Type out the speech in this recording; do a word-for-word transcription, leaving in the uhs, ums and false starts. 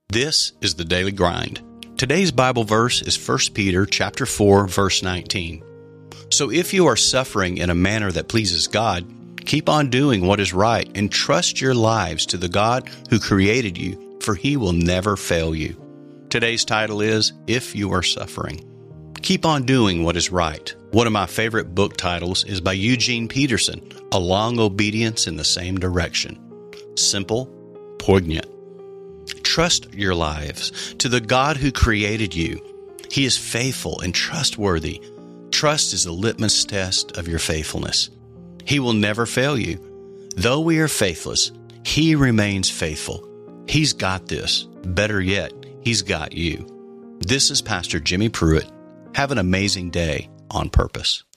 This is the Daily Grind. Today's Bible verse is First Peter chapter four, verse nineteen. So if you are suffering in a manner that pleases God, keep on doing what is right and trust your lives to the God who created you, for He will never fail you. Today's title is If You Are Suffering. Keep on doing what is right. One of my favorite book titles is by Eugene Peterson, A Long Obedience in the Same Direction. Simple, poignant. Trust your lives to the God who created you. He is faithful and trustworthy. Trust is the litmus test of your faithfulness. He will never fail you. Though we are faithless, He remains faithful. He's got this. Better yet, He's got you. This is Pastor Jimmy Pruitt. Have an amazing day on purpose.